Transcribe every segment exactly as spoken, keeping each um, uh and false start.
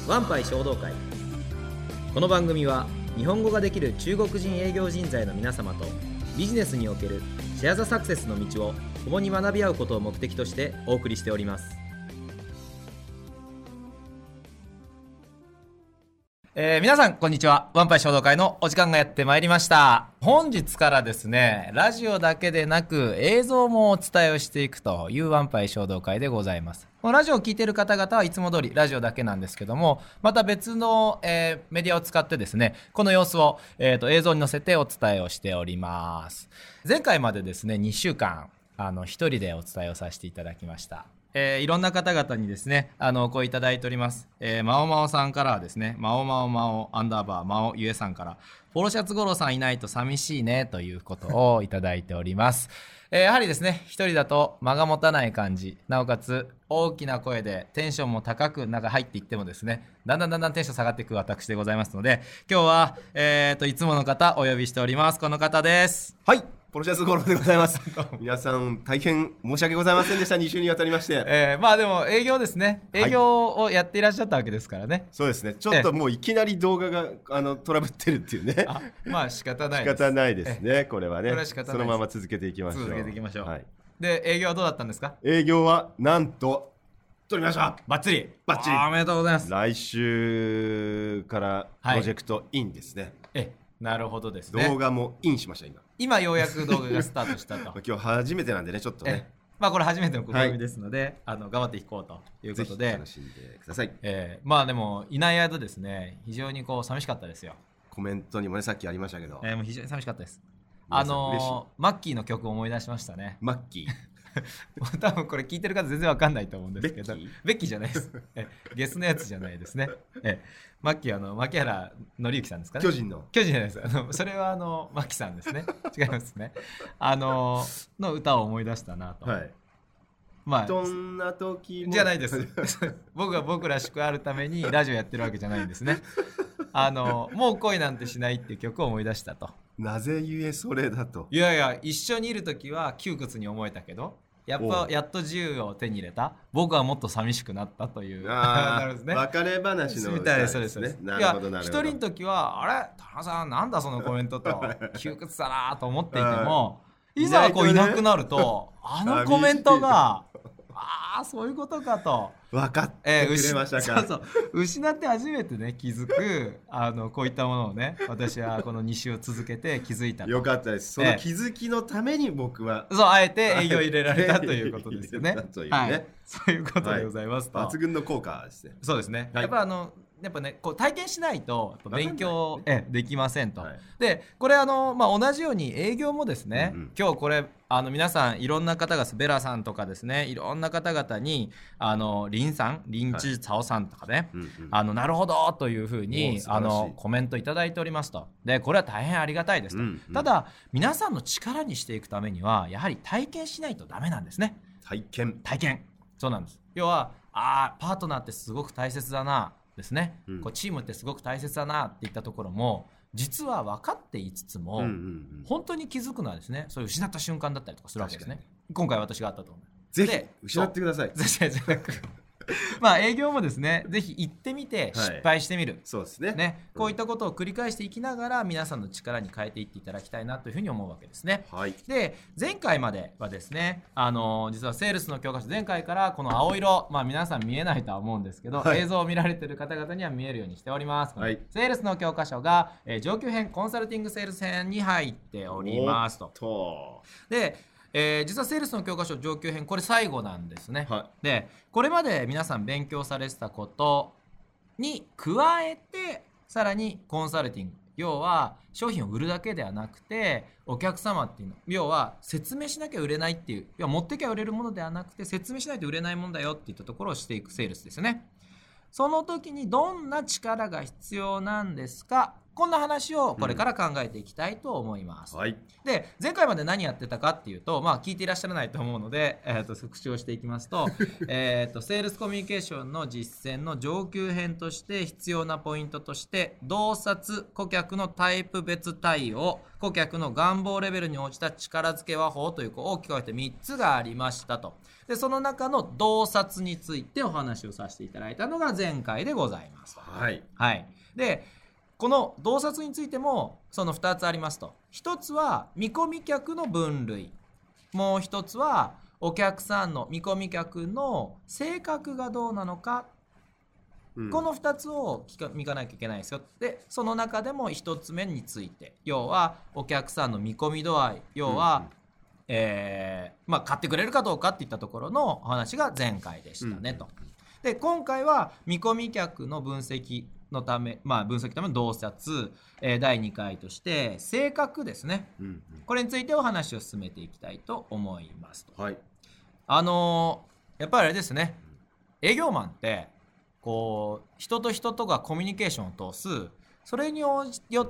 ワンパイ衝動会。この番組は日本語ができる中国人営業人材の皆様とビジネスにおけるシェアザサクセスの道を共に学び合うことを目的としてお送りしております。えー、皆さんこんにちは。ワンパイ衝動会のお時間がやってまいりました。本日からですね、ラジオだけでなく映像もお伝えをしていくというワンパイ衝動会でございます。このラジオを聞いている方々はいつも通りラジオだけなんですけども、また別の、えー、メディアを使ってですね、この様子を、えーと、映像に載せてお伝えをしております。前回までですねにしゅうかんあの一人でお伝えをさせていただきました。えー、いろんな方々にですねあのお声いただいております。えー、まおまおさんからはですね、まおまおまおアンダーバーまおゆえさんから、ポロシャツ五郎さんいないと寂しいねということをいただいております。えー、やはりですね一人だと間が持たない感じ、なおかつ大きな声でテンションも高く中入っていってもですね、だんだんだんだんテンション下がっていく私でございますので、今日は、えー、といつもの方お呼びしております。この方です。 はい、ポロシャツ五郎でございます。皆さん大変申し訳ございませんでした。に週にわたりまして、 えー、まあでも営業ですね、営業をやっていらっしゃったわけですからね、はい、 そうですね。ちょっともういきなり動画があのトラブってるっていうね。 あ、まあ仕方ないです。 仕方ないですね。これはね、 これは仕方ないです。 そのまま続けていきましょう。 続けていきましょう、 はい、 で営業はどうだったんですか？ 営業はなんと取りました。 バッチリバッチリ。 おめでとうございます。 来週からプロジェクトインですね、 はい、えなるほどですね。 動画もインしました。今今ようやく動画がスタートしたと今日初めてなんでね、ちょっとね、 まあこれ初めての試みですので、はい、あの頑張っていこうということで、 ぜひ楽しんでください。 えー、まあでもいない間ですね、非常にこう寂しかったですよ。 コメントにもねさっきありましたけど、 えー、もう非常に寂しかったです。あのー、マッキーの曲を思い出しましたね。 マッキー多分これ聞いてる方全然わかんないと思うんですけど、 ベッキーベッキーじゃないです。えゲスのやつじゃないですね。えマッキーはあの牧原紀之さんですかね。 巨人の巨人じゃないです。あのそれはあのマッキーさんですね。違いますね。あのの歌を思い出したなと。はい。 まあ、どんな時もじゃないです。僕が僕らしくあるためにラジオやってるわけじゃないんですね。あのもう恋なんてしないっていう曲を思い出したと。 なぜゆえそれだと。 いやいや、一緒にいる時は窮屈に思えたけど、やっぱやっと自由を手に入れた、僕はもっと寂しくなったという。 あなるほどね、別れ話のみたいです。そうです、そうです。 なるほどなるほど。 一人の時はあれ田中さんなんだそのコメントと窮屈だなと思っていても、いざこういなくなると、あのコメントがああそういうことかと分かってくれましたか。 えー、そうそう失って初めてね気づくあのこういったものをね、私はこのに週を続けて気づいたと。 よかったです。その気づきのために僕は、 えー、そうあえて営業入れられたということですよね。 というね、はい、 そういうことでございますと、 はい、抜群の効果ですね。 そうですね、はい、やっぱあのやっぱねこう体験しないと勉強、ね、えできませんと、はい、でこれあの、まあ、同じように営業もですね、うんうん、今日これあの皆さんいろんな方がベラさんとかですね、いろんな方々にあのリンさんリンチーツァオさんとかね、はい、うんうん、あのなるほどというふうにあのコメントいただいておりますと。でこれは大変ありがたいですと、うんうん、ただ皆さんの力にしていくためにはやはり体験しないとダメなんですね。 体験体験そうなんです。要はあパートナーってすごく大切だなですね、うん、こうチームってすごく大切だなっていったところも実は分かっていつつも、うんうんうん、本当に気づくのはですね、そういう失った瞬間だったりとかするわけですね。今回私があったと思う。 ぜひ失ってください。 まあ営業もですね、ぜひ行ってみて失敗してみる、はい、 そうですね。 ね、こういったことを繰り返していきながら皆さんの力に変えていっていただきたいなというふうに思うわけですね。はい、で前回まではですね、あの実はセールスの教科書、前回からこの青色、まあ皆さん見えないとは思うんですけど、はい、映像を見られている方々には見えるようにしております。はい、セールスの教科書が、えー、上級編コンサルティングセールス編に入っておりますと。 とでえー、実はセールスの教科書上級編これ最後なんですね。はい、でこれまで皆さん勉強されてたことに加えてさらにコンサルティング、要は商品を売るだけではなくてお客様っていうの、要は説明しなきゃ売れないっていう、要は持ってきゃ売れるものではなくて説明しないと売れないものだよっていったところをしていくセールスですよね。その時にどんな力が必要なんですか、 こんな話をこれから考えていきたいと思います、 はい。 で前回まで何やってたかっていうと、まあ聞いていらっしゃらないと思うので、えー、と復習をしていきますとえーとセールスコミュニケーションの実践の上級編として必要なポイントとして洞察、顧客のタイプ別対応、顧客の願望レベルに応じた力付け和法というこう大きく分けてみっつがありましたと。でその中の洞察についてお話をさせていただいたのが前回でございます。 はい。 はい、でこの洞察についてもそのふたつありますと。ひとつは見込み客の分類、もうひとつはお客さんの見込み客の性格がどうなのか、うん、このふたつを見かなきゃいけないですよ。でその中でもひとつめについて、要はお客さんの見込み度合い、要は、うんうんえーまあ、買ってくれるかどうかっていったところのお話が前回でしたね、うん、と。で今回は見込み客の分析のため、まあ、分析のための洞察、えー、だいにかいとして性格ですね、うんうん、これについてお話を進めていきたいと思いますと、 はい、 あのー、やっぱりあれですね、営業マンってこう人と人とがコミュニケーションを通す、それによって、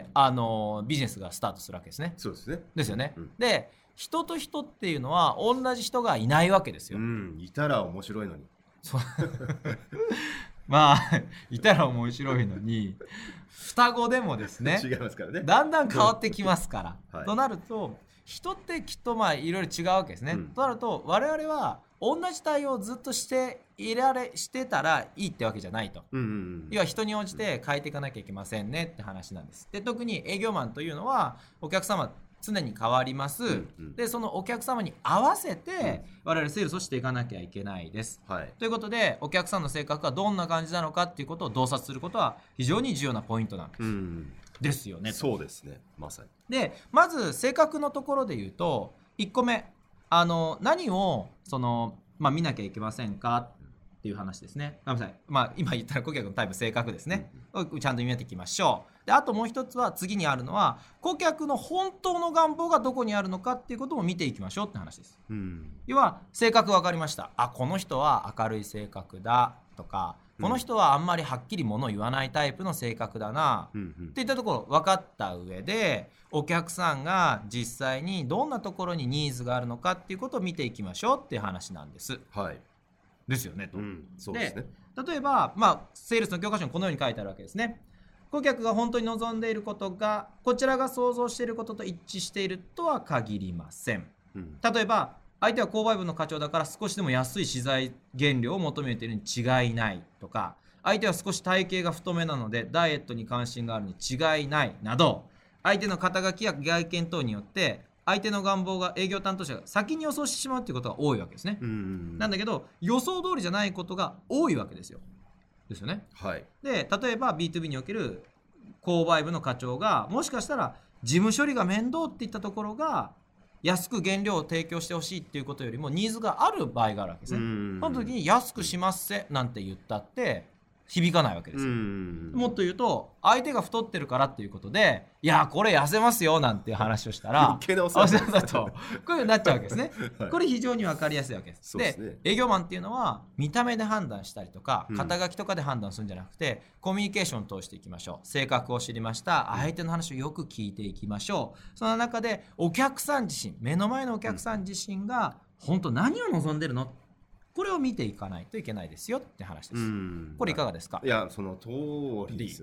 あのー、ビジネスがスタートするわけですね。 そうですね。 ですよね、 うん、 で人と人っていうのは同じ人がいないわけですよ、 うん、いたら面白いのにそうまあいたら面白いのに双子でもですね違いますからね、 だんだん変わってきますから、はい、となると人ってきっとまあいろいろ違うわけですね、うん、となると我々は同じ対応をずっとしていられしてたらいいってわけじゃないと、うんうんうん、要は人に応じて変えていかなきゃいけませんねって話なんです。で特に営業マンというのはお客様常に変わります、うんうん、でそのお客様に合わせて我々セールスをしていかなきゃいけないです、はい、ということでお客さんの性格がどんな感じなのかっていうことを洞察することは非常に重要なポイントなんです、うん、ですよね。 そうですね、まさに。 でまず性格のところで言うといっこめ、あの何をその、まあ、見なきゃいけませんかっていう話ですね。ごめんなさい、まあ、今言ったら顧客のタイプ、性格ですね、うん、ちゃんと見ていきましょう。であともう一つは次にあるのは顧客の本当の願望がどこにあるのかっていうことも見ていきましょうって話です、うん、要は性格分かりました、あこの人は明るい性格だとか、この人はあんまりはっきりものを言わないタイプの性格だな、うんうん、っていったところ分かった上でお客さんが実際にどんなところにニーズがあるのかっていうことを見ていきましょうっていう話なんです、はい、ですよねと、うん、そうですね。で例えば、まあ、セールスの教科書にこのように書いてあるわけですね。顧客が本当に望んでいることがこちらが想像していることと一致しているとは限りません、うん、例えば相手は購買部の課長だから少しでも安い資材原料を求めているに違いないとか、相手は少し体型が太めなのでダイエットに関心があるに違いないなど、相手の肩書きや外見等によって相手の願望が営業担当者が先に予想してしまうということが多いわけですね、うんうんうん、なんだけど予想通りじゃないことが多いわけですよですよね、はい、で例えば ビーツービー における購買部の課長がもしかしたら事務処理が面倒っていったところが安く原料を提供してほしいっていうことよりもニーズがある場合があるわけですね。その時に安くしますせなんて言ったって響かないわけですよ。もっと言うと相手が太ってるからっていうことでいやこれ痩せますよなんていう話をしたら余計なお世話だとこういうふうになっちゃうわけですね、はい、これ非常に分かりやすいわけです。でです、ね、営業マンっていうのは見た目で判断したりとか肩書きとかで判断するんじゃなくて、うん、コミュニケーションを通していきましょう。性格を知りました、相手の話をよく聞いていきましょう。その中でお客さん自身、目の前のお客さん自身が本当何を望んでるの、これを見ていかないといけないですよって話です。これいかがですか？ いやその通りです。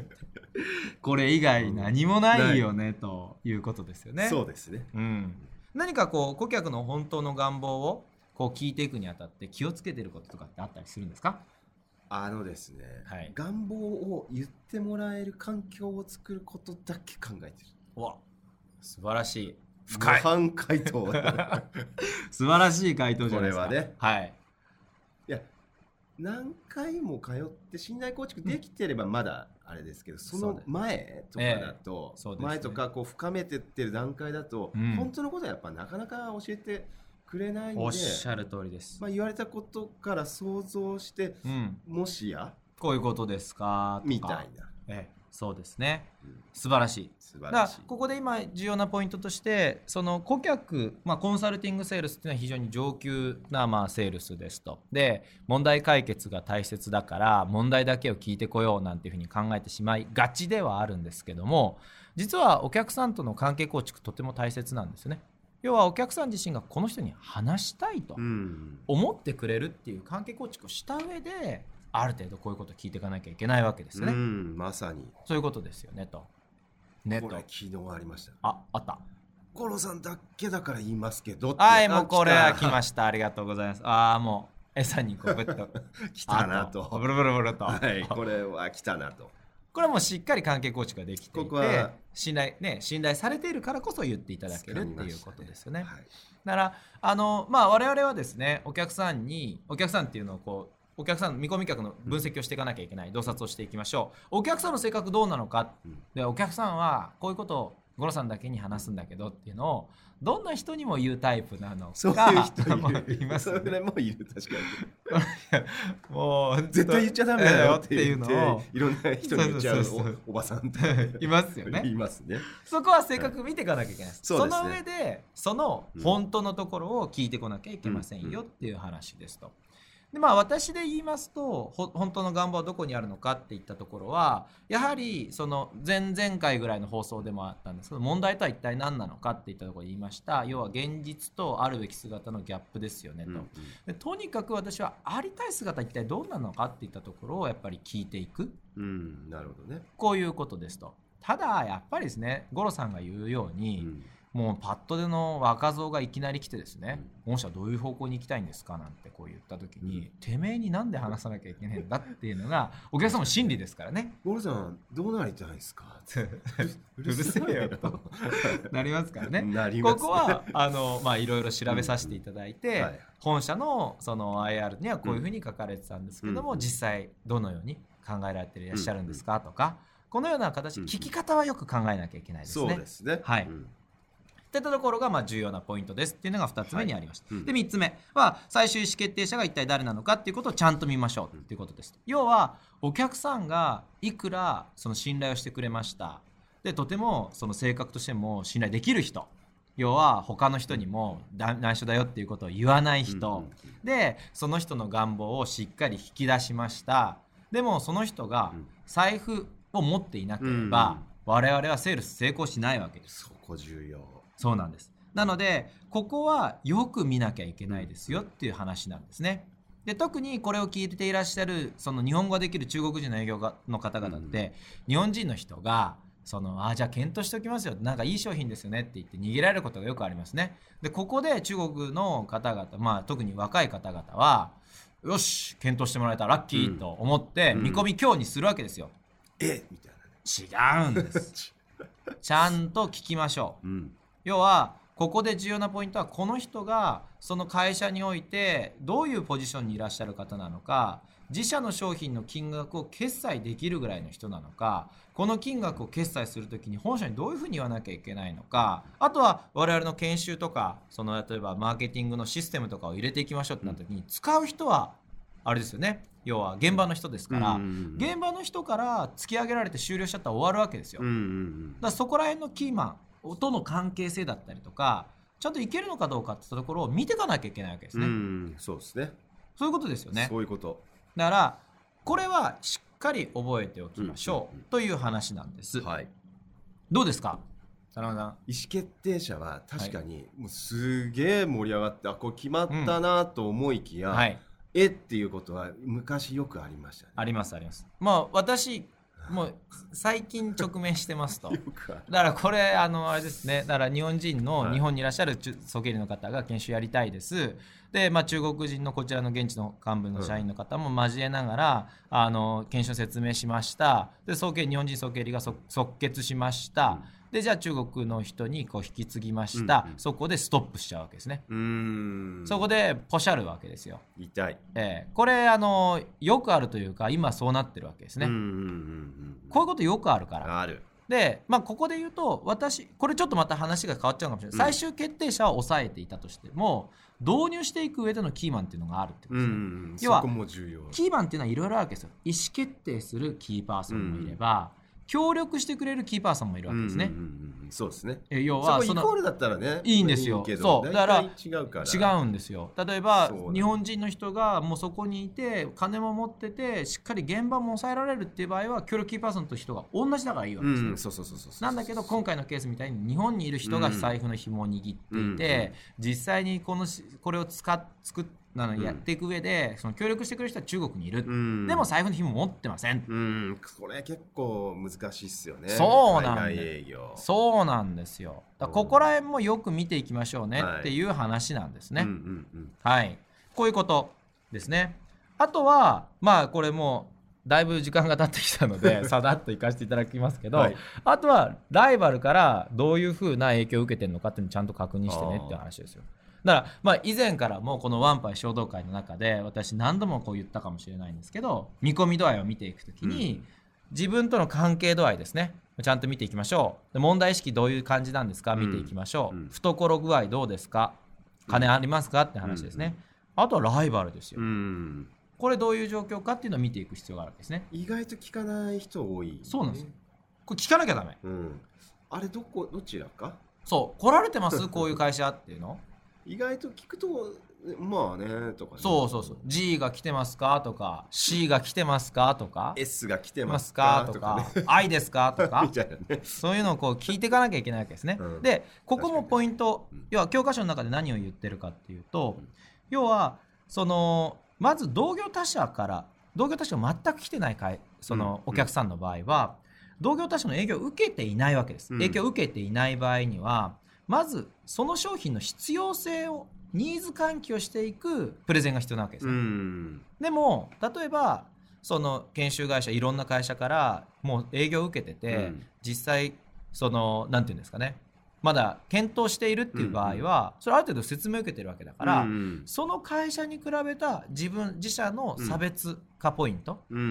これ以外何もないよね、うん、ということですよね。 そうですね、 うん、何かこう顧客の本当の願望をこう聞いていくにあたって気をつけてることとかってあったりするんですか？ あのですね、はい、願望を言ってもらえる環境を作ることだけ考えてる。 うわ素晴らしい。 深い模範回答素晴らしい回答じゃないですか。 これはね、 はい、 いや何回も通って信頼構築できてればまだあれですけど、うん、その前とかだと、えーね、前とかこう深めてってる段階だと、うん、本当のことはやっぱなかなか教えてくれないので、 おっしゃる通りです、 まあ、言われたことから想像して、うん、もしやこういうことですかとかみたいな、 ええそうですね、うん、素晴らしい。 素晴らしい。 だからここで今重要なポイントとしてその顧客、まあ、コンサルティングセールスっていうのは非常に上級なまあセールスですと。で問題解決が大切だから問題だけを聞いてこようなんていうふうに考えてしまいがちではあるんですけども、実はお客さんとの関係構築とても大切なんですよね。要はお客さん自身がこの人に話したいと思ってくれるっていう関係構築をした上である程度こういうことを聞いていかなきゃいけないわけですよね。 うん、まさにそういうことですよねと。ね、 これ昨日ありました。 あ、あった。 五郎さんだけだから言いますけど。 はい、もうこれは来ました。ありがとうございます。ああ、もう餌にこうぶっと来たなと。 ブルブルブルと。 はい、これは来たなと。 これはもうしっかり関係構築ができていて、ここは信頼ね、信頼されているからこそ言っていただけるっていうことですよね。はい、だからあのまあ我々はですね、お客さんにお客さんっていうのをこう。お客さんの見込み客の分析をしていかなきゃいけない、洞察をしていきましょう。お客さんの性格どうなのか、でお客さんはこういうことを五郎さんだけに話すんだけどっていうのをどんな人にも言うタイプなのか。 そういう人います、ね、 それもいる。確かにもう絶対言っちゃダメだよっていうのをいろんな人に言っちゃうおばさんっていますよね。 いますね。 そこは性格見ていかなきゃいけないです。 そうですね、その上でその本当のところを聞いてこなきゃいけませんよっていう話ですと。でまあ、私で言いますと本当の願望はどこにあるのかっていったところはやはりその前々回ぐらいの放送でもあったんですけど、問題とは一体何なのかっていったところで言いました。要は現実とあるべき姿のギャップですよねと、うんうん、でとにかく私はありたい姿一体どうなのかっていったところをやっぱり聞いていく、 うん、なるほどね。 こういうことですと。ただやっぱりですね、五郎さんが言うように、うんもうパッとでの若造がいきなり来てですね、うん、御社どういう方向に行きたいんですかなんてこう言った時に、うん、てめえになんで話さなきゃいけないんだっていうのがお客様の心理ですからね。 ゴルさんどうなりたいですかうるせえよとなりますからね。 なりますね。 ここはあのまあいろいろ調べさせていただいて、うんはい、本社のその アイアール にはこういうふうに書かれてたんですけども、うん、実際どのように考えられていらっしゃるんですかとか、このような形、聞き方はよく考えなきゃいけないですね。 そうですね。 はい。うんっていったところがまあ重要なポイントですっていうのがふたつめにありました、はいうん、でみっつめは最終意思決定者が一体誰なのかっていうことをちゃんと見ましょうっていうことです、うん、要はお客さんがいくらその信頼をしてくれました、でとてもその性格としても信頼できる人、要は他の人にも内緒だよっていうことを言わない人、うん、でその人の願望をしっかり引き出しました。でもその人が財布を持っていなければ、うん、我々はセールス成功しないわけです。 そこ重要。 そうなんです。なのでここはよく見なきゃいけないですよっていう話なんですね。で特にこれを聞いていらっしゃるその日本語ができる中国人の営業の方々って、うん、日本人の人がそのあじゃあ検討しておきますよ、なんかいい商品ですよねって言って逃げられることがよくありますね。でここで中国の方々、まあ、特に若い方々はよし検討してもらえたらラッキーと思って見込み強にするわけですよ、 うんうん、えみたいな、 ね、違うんですちゃんと聞きましょう、 うん要はここで重要なポイントはこの人がその会社においてどういうポジションにいらっしゃる方なのか、自社の商品の金額を決済できるぐらいの人なのか、この金額を決済するときに本社にどういうふうに言わなきゃいけないのか、あとは我々の研修とかその例えばマーケティングのシステムとかを入れていきましょうってなったときに、使う人はあれですよね、要は現場の人ですから、うんうんうん、現場の人から突き上げられて終了しちゃったら終わるわけですよ、 うんうんうん、 だからそこら辺のキーマンとの関係性だったりとかちゃんといけるのかどうかってところを見ていかなきゃいけないわけですね。 うんそうですね。 そういうことですよね。 そういうことだからこれはしっかり覚えておきましょう、うんうんうん、という話なんです、 はい、 どうですか田中さん。 意思決定者は確かにもうすげえ盛り上がって、はい、あこれ決まったなと思いきや、うんはい、えっていうことは昔よくありましたね。 ありますあります。まあ私もう最近直面してますとだからこれあのあれですね、だから日本人の日本にいらっしゃる総経理の方が研修やりたいですで、まあ、中国人のこちらの現地の幹部の社員の方も交えながら、うん、あの研修を説明しました。で総経理日本人総経理が即決しました、うん、でじゃあ中国の人にこう引き継ぎました、うんうん、そこでストップしちゃうわけですね。 うーんそこでポシャるわけですよ。 痛い、 えー、これあのよくあるというか今そうなってるわけですね。 うんうんうんうん、 こういうことよくあるからある。 で、まあ、ここで言うと私これちょっとまた話が変わっちゃうかもしれない、うん、最終決定者は抑えていたとしても導入していく上でのキーマンっていうのがあるってことですね、うんうん、 要はそこも重要。 キーマンっていうのはいろいろあるわけですよ。意思決定するキーパーソンもいれば、うんうん、 協力してくれるキーパーソンもいるわけですね。うんうんうん、 そうですね。 要はそこイコールだったらねいいんですよ。 いいけどそうだから違うから違うんですよ。例えば日本人の人がもうそこにいて金も持っててしっかり現場も抑えられるっていう場合は協力キーパーソンと人が同じだからいいわけですね。なんだけど今回のケースみたいに日本にいる人が財布の紐を握っていて、うんうんうん、実際にこのこれを使っ作っなのやっていく上で、うん、その協力してくれる人は中国にいる、うん、でも財布の紐持ってません、 うん、これ結構難しいっすよね。 そうなんでそうなんですよ。だここら辺もよく見ていきましょうねっていう話なんですね、はい、うんうんうん、はい、こういうことですね。あとはまあこれもだいぶ時間が経ってきたのでさらっといかせていただきますけど、はい、あとはライバルからどういうふうな影響を受けてるのかっていうのをちゃんと確認してねっていう話ですよ。だからまあ以前からもこのワンパイ衝動会の中で私何度もこう言ったかもしれないんですけど、見込み度合いを見ていくときに自分との関係度合いですね、ちゃんと見ていきましょう。問題意識どういう感じなんですか、見ていきましょう、うん、懐具合どうですか、金ありますかって話ですね、うん、あとはライバルですよ、うん、これどういう状況かっていうのを見ていく必要があるわけですね。 意外と聞かない人多い、ね、 そうなんですよ。これ聞かなきゃダメ、うん、 あれどこどちらか、 そう来られてますこういう会社っていうの意外と聞くとまあねとかね、 そうそうそう G が来てますかとか C が来てますかとか S が来てますかとか、 ね、I ですかとかね、そういうのをこう聞いていかなきゃいけないわけですね、うん、でここもポイント、うん、要は教科書の中で何を言ってるかっていうと、うん、要はそのまず同業他社から同業他社が全く来てない会そのお客さんの場合は、うん、同業他社の営業を受けていないわけです、うん、影響を受けていない場合にはまずその商品の必要性をニーズ喚起をしていくプレゼンが必要なわけです、ね、うんでも例えばその研修会社いろんな会社からもう営業を受けてて、うん、実際そのなんていうんですかねまだ検討しているっていう場合は、うん、それある程度説明を受けてるわけだから、うん、その会社に比べた自分自社の差別化ポイント、うん、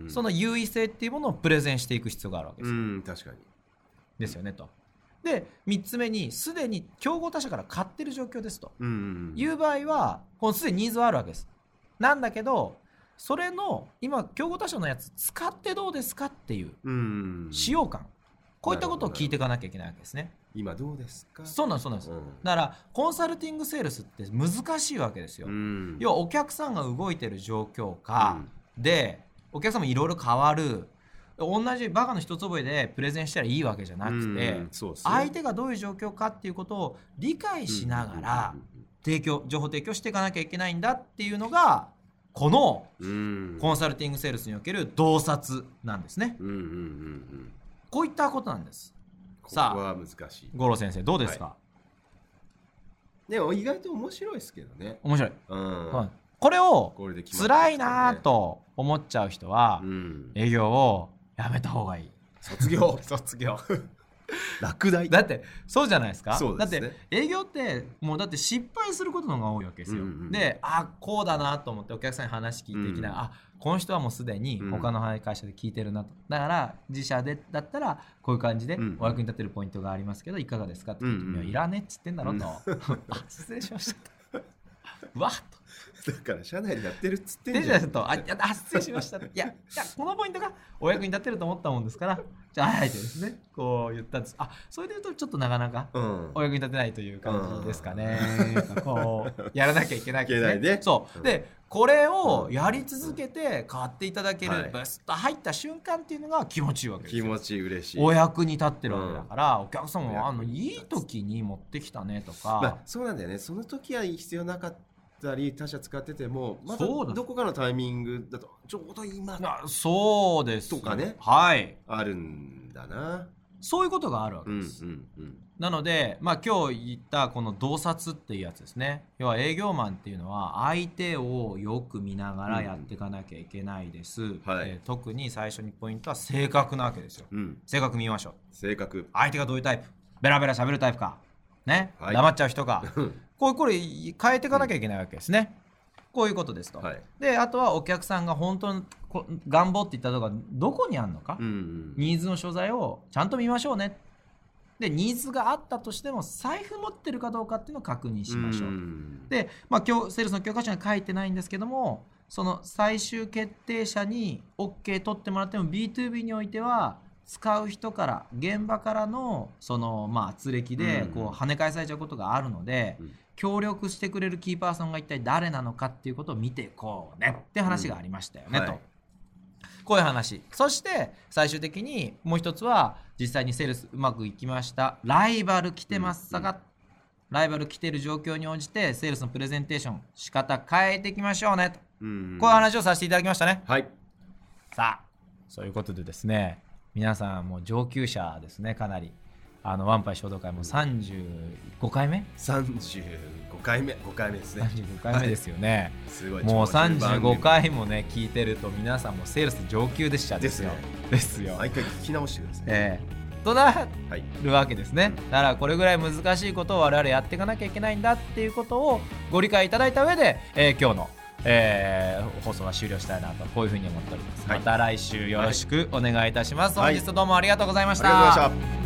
その優位性っていうものをプレゼンしていく必要があるわけです、うん、 確かにですよねと。でみっつめにすでに競合他社から買ってる状況ですという場合はこのすでにニーズはあるわけです。なんだけどそれの今競合他社のやつ使ってどうですかっていう使用感、こういったことを聞いていかなきゃいけないわけですね。 今どうですか。 そうなんですそうなんです、うん、だからコンサルティングセールスって難しいわけですよ。要はお客さんが動いてる状況下でお客さんもいろいろ変わる、同じバカの一つ覚えでプレゼンしたらいいわけじゃなくて、ね、相手がどういう状況かっていうことを理解しながら提供情報提供していかなきゃいけないんだっていうのがこのコンサルティングセールスにおける洞察なんですね、うんうんうんうん、こういったことなんです。 ここは難しい。 五郎先生どうですか。はい、 でも意外と面白いですけどね。 面白い、うんはい、これを辛いなと思っちゃう人は、うん、営業をやめた方がいい。 卒業卒業落第だってそうじゃないですか。 そうですね、 だって営業ってもうだって失敗することの方が多いわけですよ、うんうん、であこうだなと思ってお客さんに話聞いていきながら、うん、あこの人はもうすでに他の会社で聞いてるなと、だから自社でだったらこういう感じでお役に立てるポイントがありますけどいかがですかって聞いて、うんうん、いらねえっつってんだろと、うん、あ失礼しましたわっとだから社内でやってるっつってんじゃんと、あ、あ失礼しましたいや、いやこのポイントがお役に立てると思ったもんですからじゃああえてですねこう言ったんです。あそれで言うとちょっとなかなかお役に立てないという感じですかね、うん、こうやらなきゃいけないですね、ねそう、うん、でこれをやり続けて買っていただける、うん、ブスッと入った瞬間っていうのが気持ちいいわけですよ。 気持ちいい嬉しいお役に立ってるわけだから、うん、お客さんもあのいい時に持ってきたねとか、 まあ、そうなんだよね。その時は必要なかった他社使っててもまたどこかのタイミングだとちょうど今そうですとかね、 はい、 あるんだな。 そういうことがあるわけです、うんうんうん、なので、まあ、今日言ったこの洞察っていうやつですね。要は営業マンっていうのは相手をよく見ながらやっていかなきゃいけないです、うんはいえー、特に最初にポイントは性格なわけですよ、うん、性格見ましょう。 性格相手がどういうタイプ、ベラベラ喋るタイプかね、はい、黙っちゃう人かこうこれ変えていかなきゃいけないわけですね、うん、こういうことですと、はい、であとはお客さんが本当に願望って言ったところがどこにあるのか、うんうん、ニーズの所在をちゃんと見ましょうね。でニーズがあったとしても財布持ってるかどうかっていうのを確認しましょう、うん、で、まあ、今日セールスの教科書には書いてないんですけどもその最終決定者に OK 取ってもらっても ビーツービー においては使う人から現場からのそのまあ圧力でこう跳ね返されちゃうことがあるので、うん、協力してくれるキーパーソンが一体誰なのかっていうことを見ていこうねって話がありましたよね、うん、と、はい、こういう話。そして最終的にもう一つは実際にセールスうまくいきました、ライバル来てますさが、うんうん、ライバル来てる状況に応じてセールスのプレゼンテーション仕方変えていきましょうねと、うんうん、こういう話をさせていただきましたね。 はい。 さあそういうことでですね、皆さんもう上級者ですね。かなりあのワンパイ衝動会もさんじゅうごかいめさんじゅうごかいめごかいめですね。 さんじゅうごかいめですよね、 はい、すごい。 もうさんじゅうごかいもね聞いてると皆さんもセールス上級でしたですよですよ。 毎回聞き直してください、 えー、となるわけですね、はい、だからこれぐらい難しいことを我々やっていかなきゃいけないんだっていうことをご理解いただいた上で、えー、今日のえー、放送は終了したいなとこういうふうに思っております、はい、また来週よろしくお願いいたします、はい、本日どうもありがとうございました。 ありがとうございました。